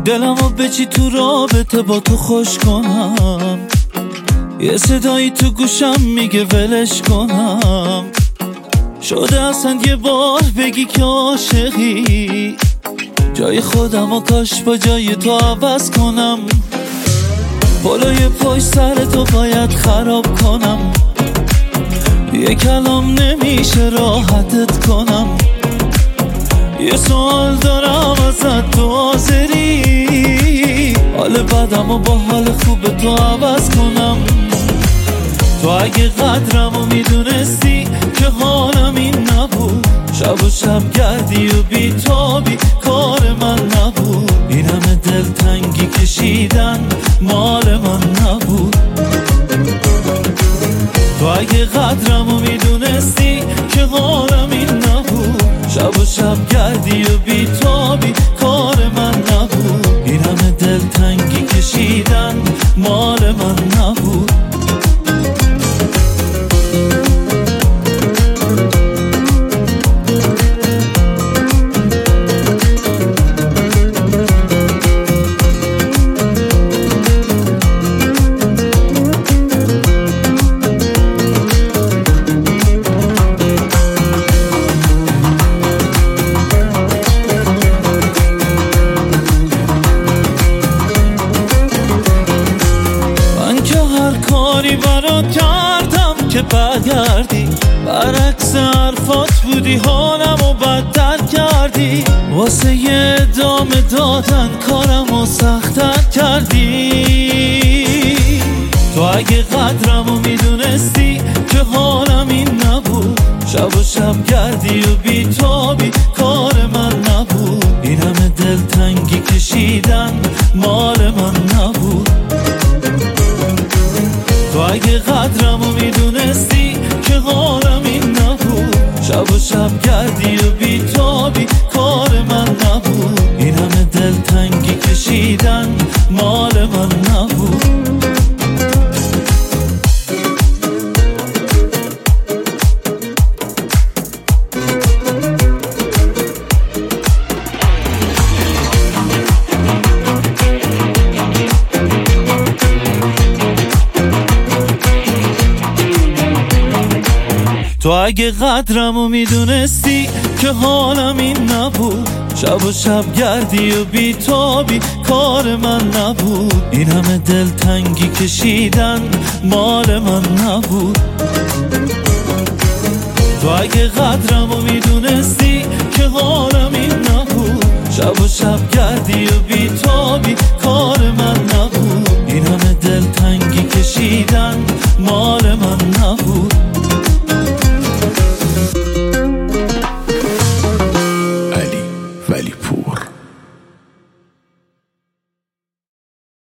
دلمو بچی تو رابطه با تو خوش کنم، یه صدایی تو گوشم میگه ولش کنم. شده اصلا یه بار بگی که عاشقی، جای خودمو کاش با جای تو عوض کنم. پلوی پشت سر تو باید خراب کنم، یه کلام نمیشه راحتت کنم. یه سوال دارم ازت، تو حاضری حال بدمو با حال خوب تو عوض کنم؟ تو اگه قدرمو میدونستی که حالم این نبود، شب و شب گردی و بیتابی کار من نبود. این همه دلتنگی کشیدن مال من نبود. تو اگه قدرمو میدونستی که حالم این نبود، شب و شب گردی و بیتابی کار من نبود. این همه دلتنگی کشیدن مال من نبود. کاری برات کردم که برگردی، برعکس حرفات بودی حالمو بدتر کردی. واسه یه ادامه دادن کارمو سخت‌تر کردی. تو اگه قدرمو میدونستی که حالم این نبود، شب و شب گردی و بیتابی کار من نبود. این همه دلتنگی کشیدن مال من نبود. تو اگه قدرمو میدونستی که حالم این نبود، شب و شب گردی و بیتابی کار من نبود. این همه دلتنگی کشیدن مال من نبود. تو اگه قدرمو میدونستی که حالم این نبود، شب و شب گردی و بیتابی کار من نبود. این همه دلتنگی کشیدن مال من نبود. تو اگه قدرمو میدونستی که حالم این نبود، شب و شب گردی و